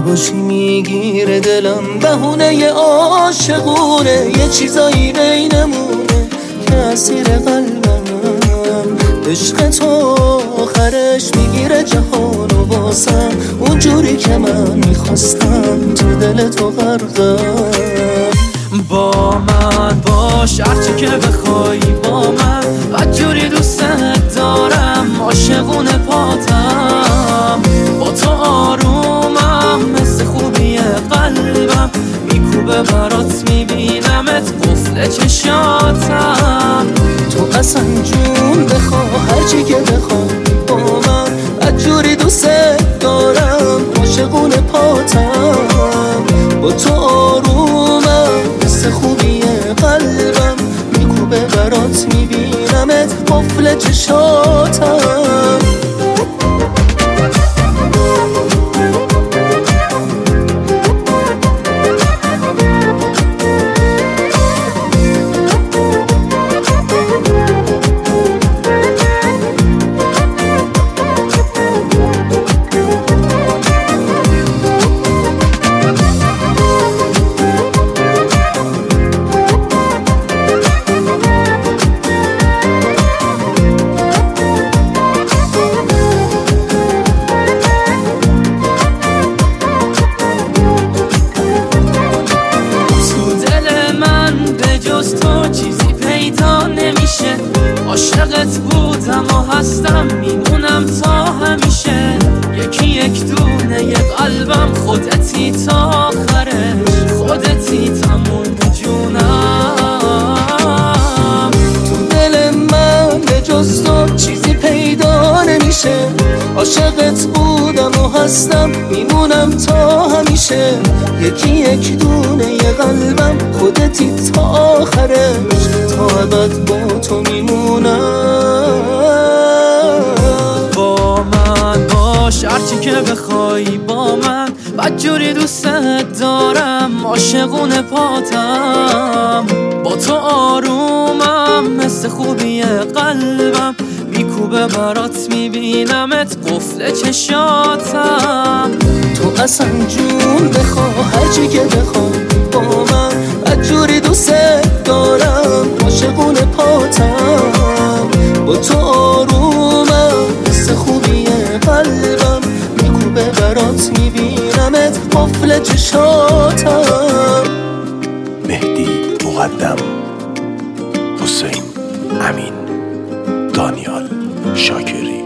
باشی میگیره دلم، بهونه عاشقونه، یه چیزایی بینمونه که اسیر قلبم. عشق تو آخرش میگیره جهانو واسم، اونجوری که من میخواستم تو دل تو غرقم. با من باش هرچی که بخوای با من، بدجوری دوستت دارم، عاشقونه پاتم. با تو آرومم مثل خوبی قلبم، میکوبه برات میبینمت قفل چشاتم. تو اصلا جون بخوا هرچی که بخوای با من، بدجوری دوستت دارم، عاشقونه پاتم. با تو آرومم مثل خوبی قلبم، میکوبه برات میبینمت قفل چشاتم. عاشقت بودم و هستم، میمونم تا همیشه. یکی یک دونه یه قلبم، خودتی تا آخرش، خودتی تموم جونم. تو دل من به جز تو چیزی پیدا نمیشه. عاشقت بودم و هستم، میمونم تا همیشه. یکی یک دونه یه قلبم، خودتی تا آخرش، تا ابد با تو میمونم. با من باش هرچی که بخوای با من، بدجوری دوستت دارم، عاشقونه پاتم. با تو آرومم مثل خوبی قلبم، میکوبه برات میبینمت قفل چشاتم. تو اصلا جون بخوا هرچی که بخوای با من، بدجوری دوستت دارم، عاشقونه پاتم. با تو آرومم مثل خوبی قلبم، میکوبه برات میبینمت قفل چشاتم. مهدی مقدم، حسین امین، دانیال شاکری.